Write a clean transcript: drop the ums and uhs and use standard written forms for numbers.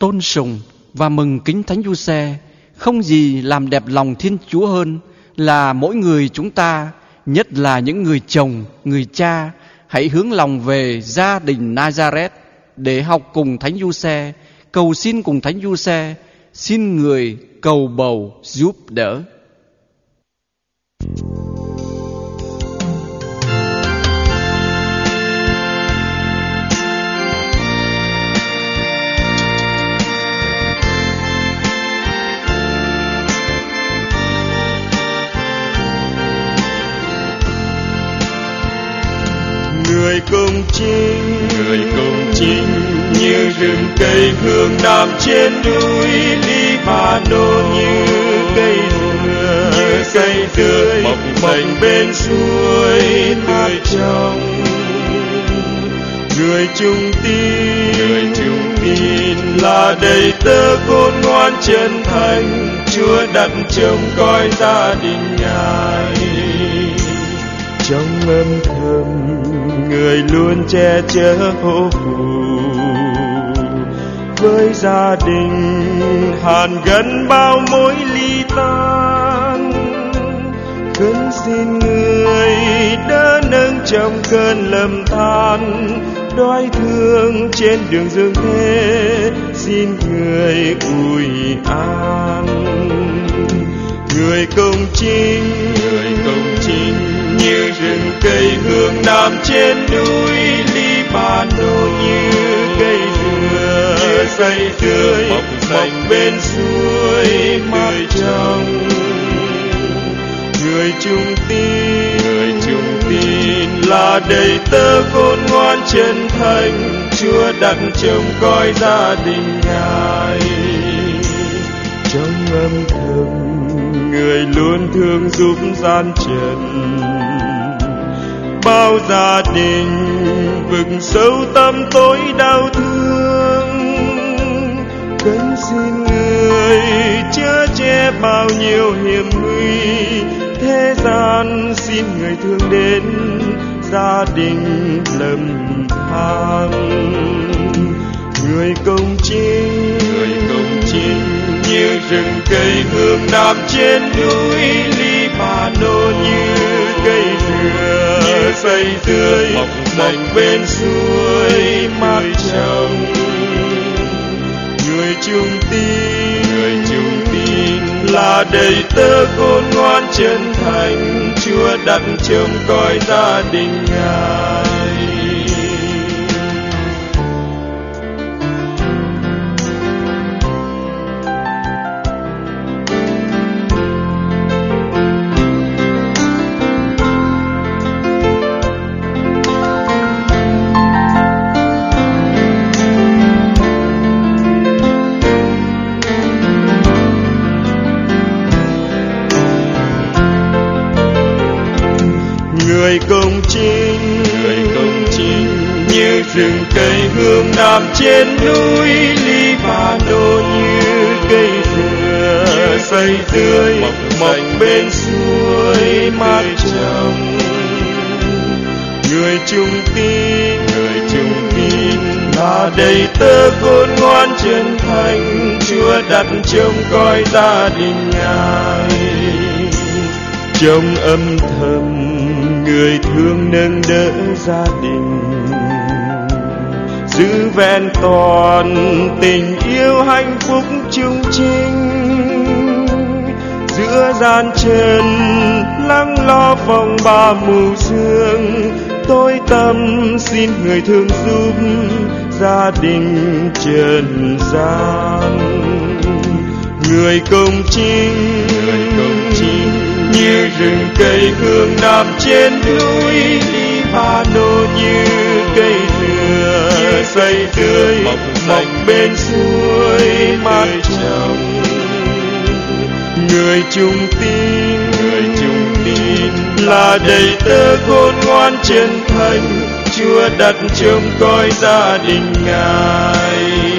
Tôn sùng và mừng kính Thánh Giuse, không gì làm đẹp lòng Thiên Chúa hơn là mỗi người chúng ta, nhất là những người chồng, người cha, hãy hướng lòng về gia đình Nazareth để học cùng Thánh Giuse, cầu xin cùng Thánh Giuse, xin người cầu bầu giúp đỡ. Người công chính như rừng cây hương nam trên núi Libanon, như cây dừa mọc xanh bên suối tươi trong. Người trung tín là đầy tớ khôn ngoan chân thành, Chúa đặt trông coi gia đình Ngài. Trong âm thầm người luôn che chở hộ phù, với gia đình hàn gắn bao mối ly tan. Khấn xin người đỡ nâng trong cơn lầm than, đói thương trên đường dương thế, xin người ủi an. Người công chính như rừng cây hương nam trên núi Libanon, như cây dừa mọc bên suối tươi trong. Người trung tín là đầy tớ khôn ngoan chân thành, Chúa đặt trông coi gia đình Ngài. Trong âm thầm người luôn thương giúp gian trần, bao gia đình vực sâu tâm tối đau thương. Khấn xin người chở che bao nhiêu hiểm nguy, thế gian xin người thương đến gia đình lầm than. Người công chính như rừng cây hương nam trên núi Libanon, như cây dừa mọc bên suối mát trong. Người trung tín là đầy tớ khôn ngoan chân thành, Chúa đặt trông coi gia đình Ngài. Người công chính như rừng cây hương nam trên núi Libanon, như cây dừa mọc bên suối mát trong. Người trung tín là đầy tớ khôn ngoan chân thành, Chúa đặt trông coi gia đình Ngài. Trong âm thầm người thương nâng đỡ gia đình, giữ vẹn toàn tình yêu hạnh phúc chung trinh. Giữa gian trần lắng lo phòng ba mù sương, tối tâm xin người thương giúp gia đình trần gian. Người công chính như rừng cây hương nam trên núi Libanon, như cây dừa mọc bên suối mát trong. Người trung tín là đầy tớ khôn ngoan chân thành, Chúa đặt trông coi gia đình Ngài.